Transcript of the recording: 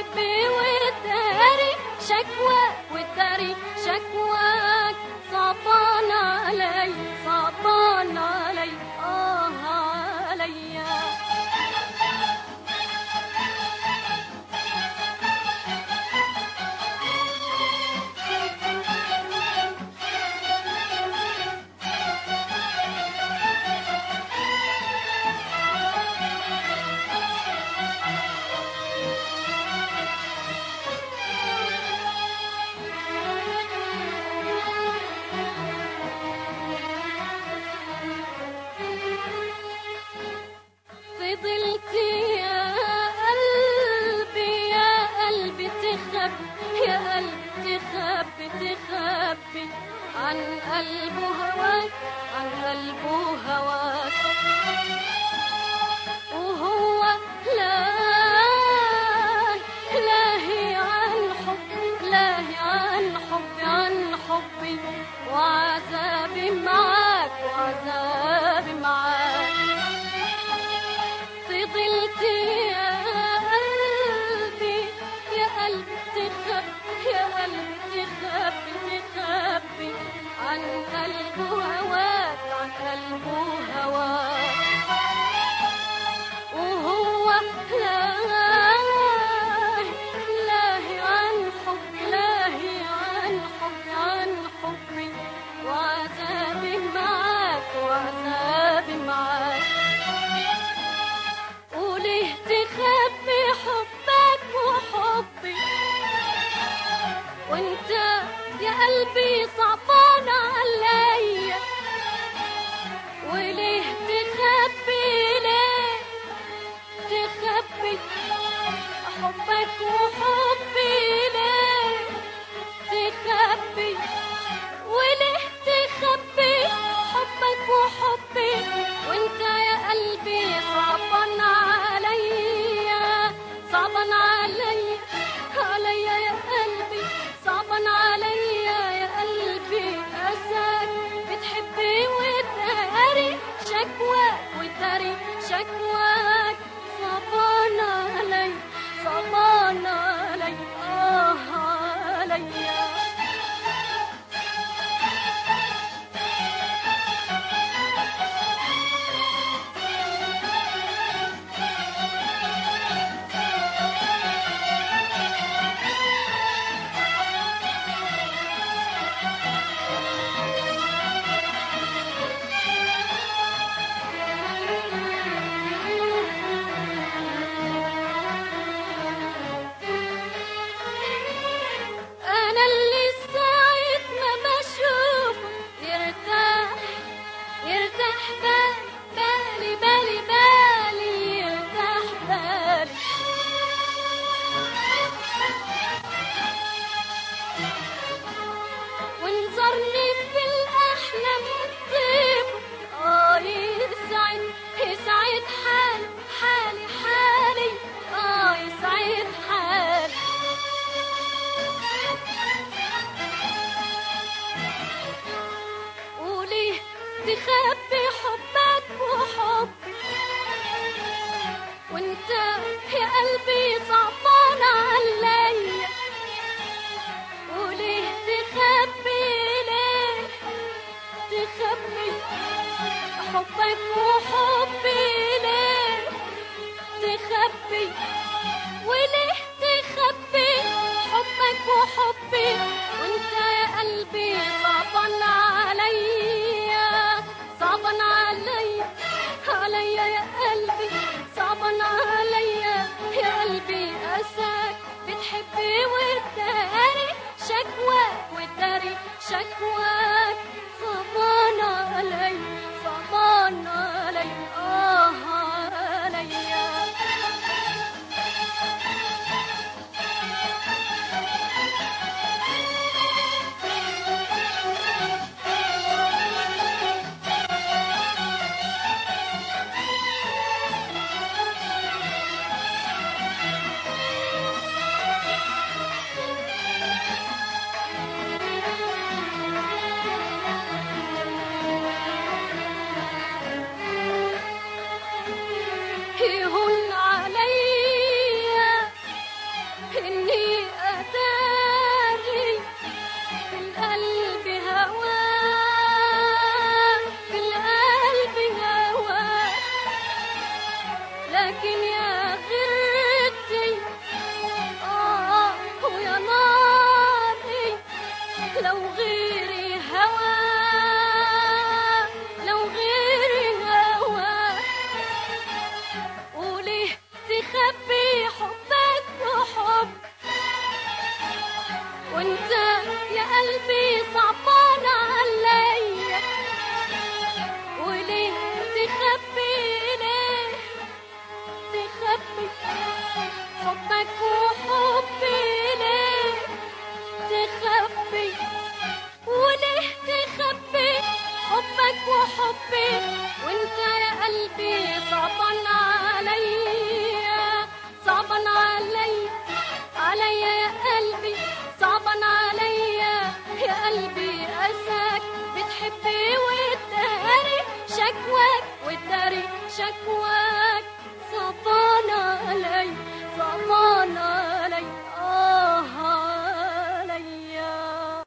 بتحبي وتداري شكواك وتداري شكواك. صعبان علي صعبان علي عليا. فضلتي يا قلبي يا قلبي تخبي يا قلبي تخبي تخبي عن قلبه هواك عن قلبه هواك. وهو لاهي عن حبي لاهي عن حبي عن حبي. وعذابي معاك وعذابي معاك. فضلتي يا قلبي يا قلبي تخبي يا قلبي تخبي تخبي عن قلبه هواك عن قلبه هواك. وهو لاهي عن حبي لاهي عن حبي عن حبي. وعذابي معاك وعذابي معاك. وليه تخبي حبك وحبي وانت يا قلبي صعبان عليا. وليه تخبي ليه تخبي حبك وحبي ليه تخبي. وليه تخبي حبك وحبي وانت يا قلبي صعبان عليا صعبان عليا عليا يا قلبي صعبان عليا يا قلبي. أساك بتحبي وتداري شكواك وتداري شكواك. صعبان علي صعبان علي عليا. أنا اللي ساعة ما بشوفك يرتاح بالي بالي بالي يرتاح بالي. وانظرني في الأحلام طيب يسعد حالي حالي يسعد حالي. وليه تخبي حبك وحبي وانت يا قلبي صعبان عليا. وليه تخبي ليه تخبي حبك وحبي ليه تخبي. وليه تخبي حبك وحبي وانت يا قلبي صعبان عليا صعبان عليا عليا يا قلبي صعبان عليا يا قلبي. أساك بتحبي وتداري شكواك وتداري شكواك. صعبان علي صعبان علي عليا. تخبي وتداري شكواك وتداري شكواك. صعبان علي صعبان علي